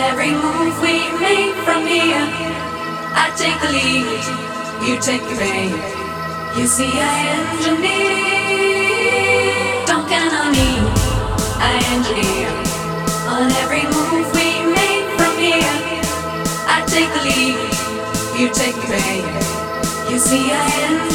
every move we make from here. I take the lead, you take the bait. You see, I engineer. Don't count on me, I engineer. On every move we make from here. I take the lead, you take the bait. You see, I engineer.